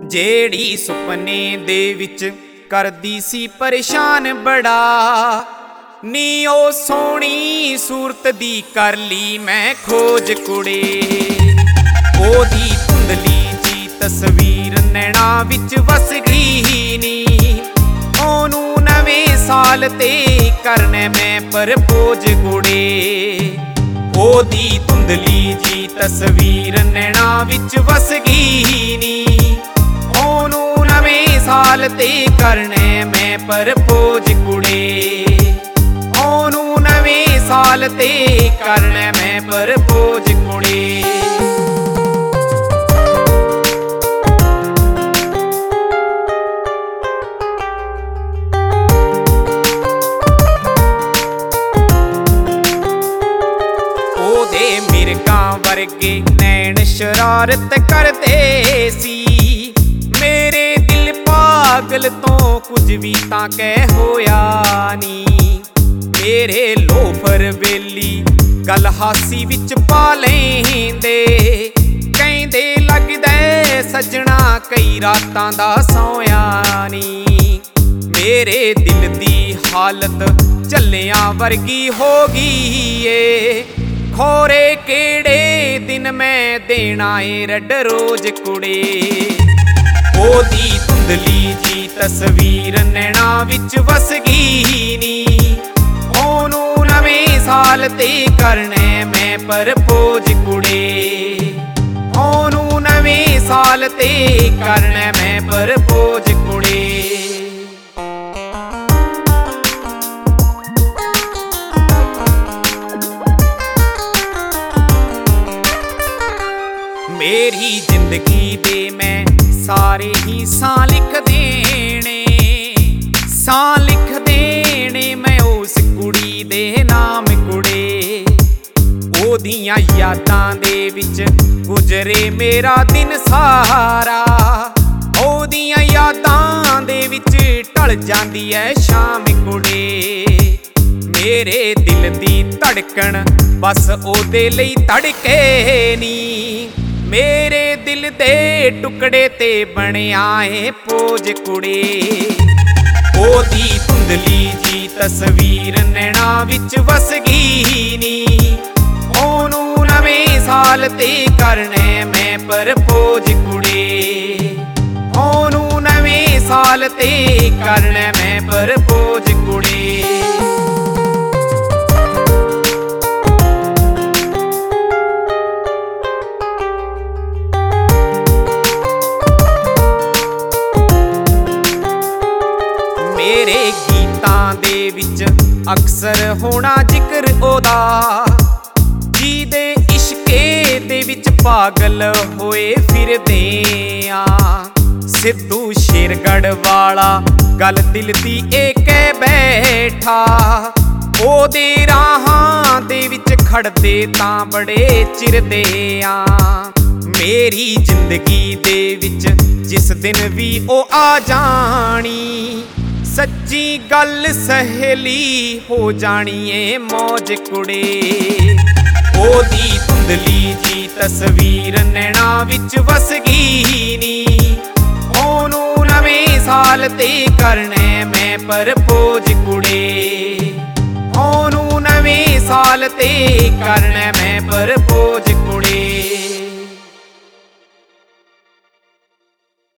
ਜਿਹੜੀ ਸੁਪਨੇ ਦੇ ਵਿੱਚ ਕਰਦੀ ਸੀ ਪਰੇਸ਼ਾਨ ਬੜਾ, ਨੀ ਉਹ ਸੋਹਣੀ ਸੂਰਤ ਦੀ ਕਰ ਲਈ ਮੈਂ ਖੋਜ ਕੁੜੇ। ਉਹਦੀ ਧੁੰਦਲੀ ਜੀ ਤਸਵੀਰ ਨੈਣਾ ਵਿੱਚ ਵਸ ਗਈ ਨੀ, ਉਹਨੂੰ ਨਵੇਂ ਸਾਲ ਤੇ ਕਰਨੇ ਮੈਂ ਪ੍ਰਪੋਜ਼ ਕੁੜੇ। ਉਹਦੀ ਧੁੰਦਲੀ ਜੀ ਤਸਵੀਰ ਨੈਣਾ ਵਿੱਚ ਵਸ ਗਈ ਨੀ, ਉਹਨੂੰ ਨਵੇਂ ਸਾਲ ਤੇ ਕਰਨੇ ਮੈਂ ਪ੍ਰਪੋਜ਼ ਕੁੜੇ। ਉਹਨੂੰ ਨਵੇਂ ਸਾਲ ਤੇ ਕਰਨੇ ਮੈਂ ਪ੍ਰਪੋਜ਼ ਕੁੜੇ। ਉਹਦੇ ਮਿਰਗਾਂ ਵਰਗੇ ਨੈਣ ਸ਼ਰਾਰਤ ਕਰਦੇ ਸੀ, ਮੇਰੇ ਦਿਲ ਪਾਗਲ ਤੋਂ ਕੁਝ ਵੀ ਤਾਂ ਕਹਿ ਹੋਇਆ ਨੀ। ਮੇਰੇ ਲੋਫਰ ਵੇਲੀ ਗੱਲ ਹਾਸੀ ਵਿੱਚ ਪਾ ਲੈਂਦੇ, ਕਹਿੰਦੇ ਲੱਗਦਾ ਸੱਜਣਾ ਕਈ ਰਾਤਾਂ ਦਾ ਸੌਂਇਆ ਨੀ। ਮੇਰੇ ਦਿਲ ਦੀ ਹਾਲਤ ਝੱਲਿਆਂ ਵਰਗੀ ਹੋ ਗਈ ਏ, ਖੋਰੇ ਕਿਹੜੇ ਦਿਨ ਮੈਂ ਦੇਣਾ ਏ ਰੱਡ ਰੋਜ਼ ਕੁੜੇ। ਉਹਦੀ ਧੁੰਦਲੀ ਜੀ ਤਸਵੀਰ ਨੈਣਾ ਵਿੱਚ ਵਸ ਗਈ ਨੀ, ਉਹਨੂੰ ਨਵੇਂ ਸਾਲ ਤੇ ਕਰਨੇ ਮੈਂ ਪ੍ਰਪੋਜ਼ ਕੁੜੇ। ਉਹਨੂੰ ਨਵੇਂ ਸਾਲ ਤੇ ਕਰਨੇ ਮੈਂ ਪ੍ਰਪੋਜ਼ ਕੁੜੇ। ਮੇਰੀ ਜ਼ਿੰਦਗੀ ਦੇ ਮੈਂ ਸਾਰੇ ਹੀ ਸਾਹ ਲਿਖ ਦੇਣੇ, ਸਾਹ ਲਿਖ ਦੇਣੇ ਮੈਂ ਉਸ ਕੁੜੀ ਦੇ ਨਾਮ ਕੁੜੇ। ਉਹਦੀਆਂ ਯਾਦਾਂ ਦੇ ਵਿੱਚ ਗੁਜ਼ਰੇ ਮੇਰਾ ਦਿਨ ਸਾਰਾ, ਉਹਦੀਆਂ ਯਾਦਾਂ ਦੇ ਵਿੱਚ ਢਲ ਜਾਂਦੀ ਐ ਸ਼ਾਮ ਕੁੜੇ। ਮੇਰੇ ਦਿਲ ਦੀ ਧੜਕਣ ਬਸ ਉਹਦੇ ਲਈ ਧੜਕੇ ਨੀ, ਮੇਰੇ ਦਿਲ ਦੇ ਟੁਕੜੇ ਤੇ ਬਣਿਆ ਏ ਪੋਜ ਕੁੜੇ। ਉਹਦੀ ਧੁੰਦਲੀ ਜੀ ਤਸਵੀਰ ਨੈਣਾ ਵਿੱਚ ਵਸ ਗਈ ਨੀ, ਉਹਨੂੰ ਨਵੇਂ ਸਾਲ ਤੇ ਕਰਨੇ ਮੈਂ ਪ੍ਰਪੋਜ਼ ਕੁੜੇ। ਉਹਨੂੰ ਨਵੇਂ ਸਾਲ ਤੇ ਕਰਨੇ ਮੈਂ ਪ੍ਰਪੋਜ਼ ਕੁੜੇ। ਮੇਰੇ ਗੀਤਾਂ ਦੇ ਵਿੱਚ ਅਕਸਰ ਹੋਣਾ ਜ਼ਿਕਰ ਉਹਦਾ, ਜਿਹਦੇ ਇਸ਼ਕੇ ਦੇ ਵਿੱਚ ਪਾਗਲ ਹੋਏ ਫਿਰਦੇ ਆ। ਸਿੱਧੂ ਸ਼ੇਰਗੜ੍ਹ ਵਾਲਾ ਗੱਲ ਦਿਲ ਦੀ ਏ ਕਹਿ ਬੈਠਾ, ਉਹਦੇ ਰਾਹਾਂ ਦੇ ਵਿੱਚ ਖੜਦੇ ਤਾਂ ਬੜੇ ਚਿਰਦੇ ਆ। ਮੇਰੀ ਜ਼ਿੰਦਗੀ ਦੇ ਵਿੱਚ ਜਿਸ ਦਿਨ ਵੀ ਉਹ ਆ ਜਾਣੀ, ਸੱਚੀ ਗੱਲ ਸਹੇਲੀ ਹੋ ਜਾਣੀ ਏ ਮੌਜ ਕੁੜੇ। ਉਹਦੀ ਧੁੰਦਲੀ ਜੀ ਤਸਵੀਰ ਨੈਣਾ ਵਿੱਚ ਵਸ ਗਈ ਨੀ, ਉਹਨੂੰ ਨਵੇਂ ਸਾਲ ਤੇ ਕਰਨੇ ਮੈਂ ਪ੍ਰਪੋਜ਼ ਕੁੜੇ। ਉਹਨੂੰ ਨਵੇਂ ਸਾਲ ਤੇ ਕਰਨੇ ਮੈਂ